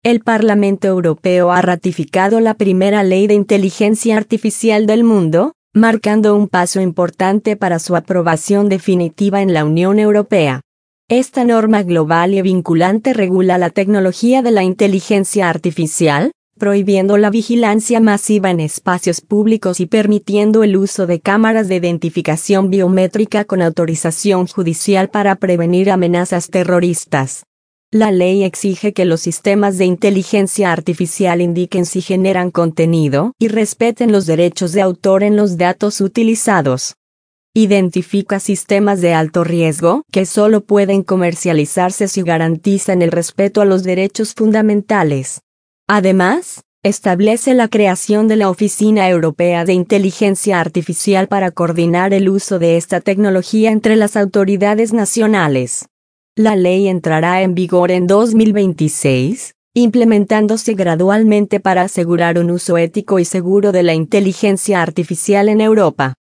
El Parlamento Europeo ha ratificado la primera ley de inteligencia artificial del mundo, marcando un paso importante para su aprobación definitiva en la Unión Europea. Esta norma global y vinculante regula la tecnología de la inteligencia artificial, prohibiendo la vigilancia masiva en espacios públicos y permitiendo el uso de cámaras de identificación biométrica con autorización judicial para prevenir amenazas terroristas. La ley exige que los sistemas de inteligencia artificial indiquen si generan contenido y respeten los derechos de autor en los datos utilizados. Identifica sistemas de alto riesgo que solo pueden comercializarse si garantizan el respeto a los derechos fundamentales. Además, establece la creación de la Oficina Europea de Inteligencia Artificial para coordinar el uso de esta tecnología entre las autoridades nacionales. La ley entrará en vigor en 2026, implementándose gradualmente para asegurar un uso ético y seguro de la inteligencia artificial en Europa.